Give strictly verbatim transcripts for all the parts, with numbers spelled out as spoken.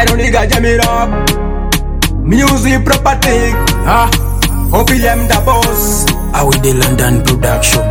I don't nigga jam it up. Music property. Ah, O P M the boss. I with the London production.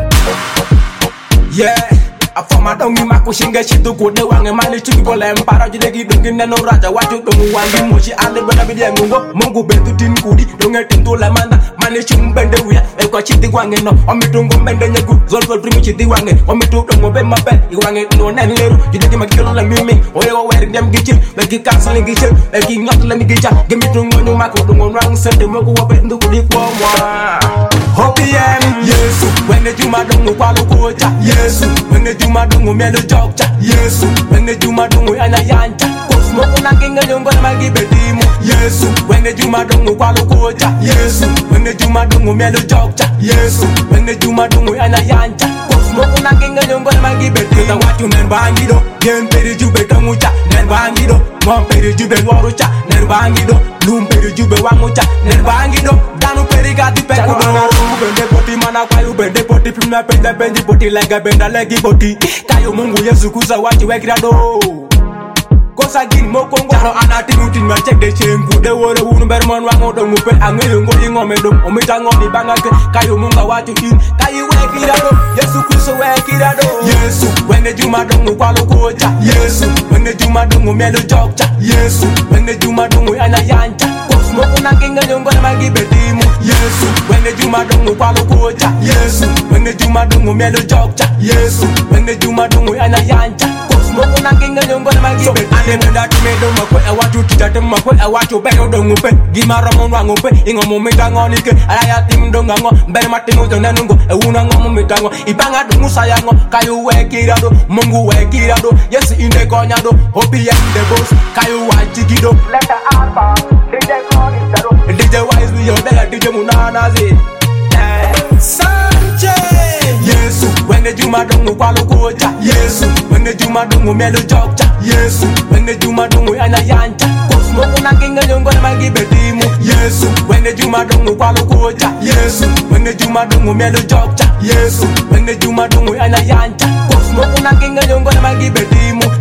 Yeah. Afoma dongi makushinga shitu kude wange mali chuki pole mpara jidegi dongi neno raja watu dongu wangi moshi ande bana bidia ngungo mungu bentu tin kudi donge tintu la manda mani chumbende wia eko chiti wange no omitungu mbende nyagu zolfo primi chiti wange omitu dongo be mabe iwange no nen leru jidegi makilo la mimi oye wo weri dem gichil begi canceling gichil begi nyot la mi gicha gemitungu nyu mako dongo rang sende moko wo bentu kudi kwa mwa O P M Yesu wenge juma dongo kwa lukocha Yesu wenge juma dongo melo jokcha Yesu wenge juma dongo ana yancha Kosmo kuna kinga nyongo na magi bedimu Yesu wenge juma dongo kwa lukocha Yesu wenge juma dongo melo jokcha Yesu wenge juma dongo ana yancha Kosmo kuna kinga nyongo na magi bedimu Kita watu nerbangido Yen peri jube dongucha nerbangido Mom peri jube warucha nerbangido Lum peri jube wangucha nerbangido Danu peri gati peko Bende poti mana kwa yu bende poti Pimna pende benji poti lega benda legi poti Kayo mungu yesu kusa wachi wekirado Kosa gini mokongo Charo anati mutin ma check de chengu De wole unu bermon wango dongu pe Ange yungo ingo medom Omita ngoni bangake Kayo munga wachi in Kayo wekirado Yesu kusa wekirado Yesu wenge juma dongu kwa lukocha Yesu wenge juma dongu melo jokcha Yesu wenge juma dongu ana yancha Kosmo kuna kinga nyongo na magi bedimu Yesu wenge juma dongu kwa lukocha Yesu wenge juma dongu melo jokcha Yesu wenge juma dongu ana yancha Kosmo kuna kinga nyongo na magi bedimu Ane menda tume dongo kwe Awatu titate mwa kwe Awatu beno dongu pe Gimara mongu wangu pe Ingo mumita ngo nike Alaya tim donga ngo Mbele matinu zone nungo Euna ngo mumita ngo Ibanga dongu sayango Kayu wekirado Mungu wekirado Yesu inde konyado O P M the boss Kayu wachikido Leta alba D J Cronitado D J Wise we your D J Munana zi Sanchez Yesu wenge juma dongu kwa lukocha Yesu wenge juma dongu melo jokcha Yesu wenge juma dongu ana yancha Kosmo kuna kinga nyongo na magi bedimu Yesu wenge juma dongu kwa lukocha Yesu wenge juma dongu melo jokcha Yesu wenge juma dongu ana yancha Kosmo kuna kinga nyongo na magi bedimu